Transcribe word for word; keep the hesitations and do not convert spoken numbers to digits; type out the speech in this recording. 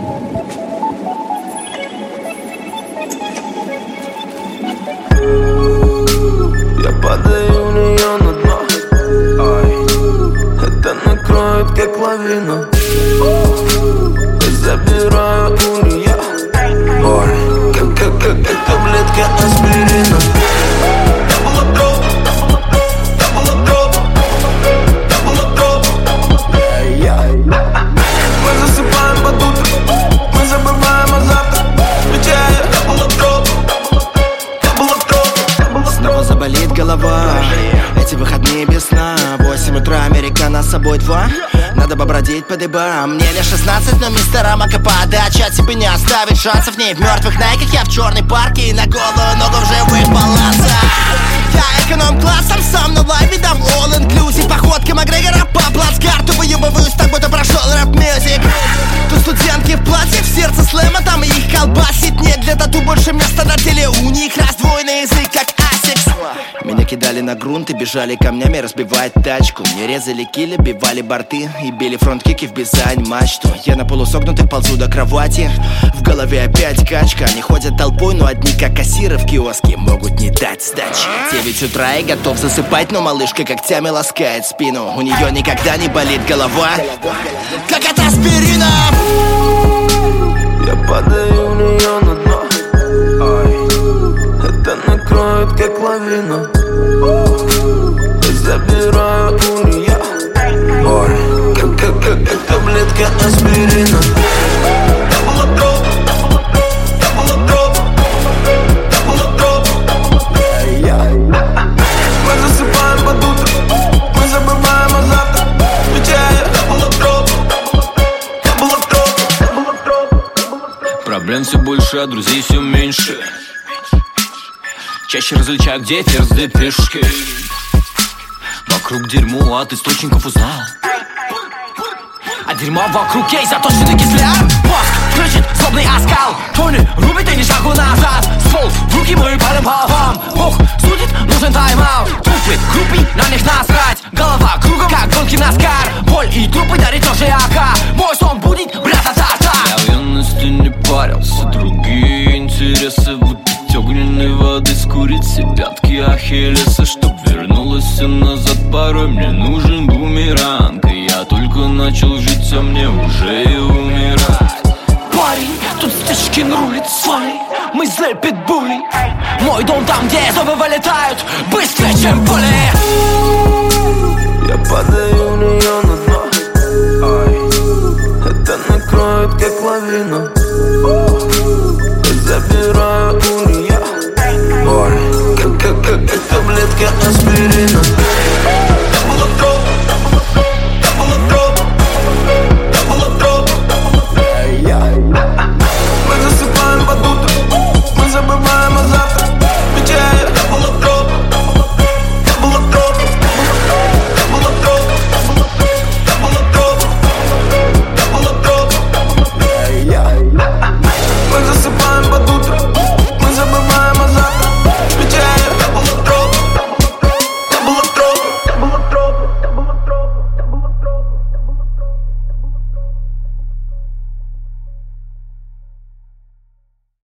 Я падаю в нее на дно. Это накроет как лавина. Я забираю у нее. Ой, как, как, как, как таблетка аспирина. Double drop, double drop, double drop. Мы засыпаем под утро, мы забываем о завтра. Включая double drop, double drop. Снова заболит голова. Эти выходные без сна. Восемь утра, американо с собой два. Надо побродить по дыбам. Мне лишь шестнадцать, но мистера Мака подача тебе не оставит шансов. В ней в мертвых найках, я в черной парке. И на голую ногу в живых балансах. Я эконом-классом сам на лайве дам all-inclusive. Походка Макгрегора по плацкарту. Выебываюсь так, будто прошел рэп-мюзик. Тут студентки в платье, в сердце слэма. Там их колбасит, нет для тату больше места на теле. У них раздвоенный язык, как асикс. Меня кидали на грунт и бежали камнями разбивать тачку. Мне резали кили, бивали борты и били фронт-кики в бизань-мачту. Я на полусогнутых ползу до кровати. В голове опять качка. Они ходят толпой, но одни как кассиры в киоске могут не дать сдачи. Девять утра и готов засыпать, но малышка когтями ласкает спину. У нее никогда не болит голова, как от аспирина. Я падаю в нее на дно. Это накроет как лавина. Я забираю у нее. Ой, как, как, как, как таблетка аспирина. Double drop, double drop, double drop. Мы засыпаем под утро, мы забываем о завтра. Включая double drop, double drop, double drop. Проблем все больше, а друзей все меньше. Чаще различаю, где ферзь, где пешки. Вокруг дерьмо, от источников узнал. А дерьмо вокруг ей заточенный кисляр. Мозг кричит, злобный оскал. Тони рубит и ни шагу назад. Ствол в руки мы парим по вам. Бог судит, нужен тайм-аут. Трупы, группы, на них насрать. Голова кругом, как гонки наскар. Боль и трупы дарит тоже АК. Мой сон будет, брата-та-та. Я в юности не парился, другие интересы. Выпить огненной воды, скурить все пятки Ахиллеса. Чтоб вернулась все назад, порой мне нужен бумеранг. И я только начал жить, а мне уже и умирать. Парень, тут Стычкин рулит с вами. Мы злые питбули. Мой дом там, где зубы вылетают быстрее, чем пули. Я падаю в нее на дно. Это накроет как лавина.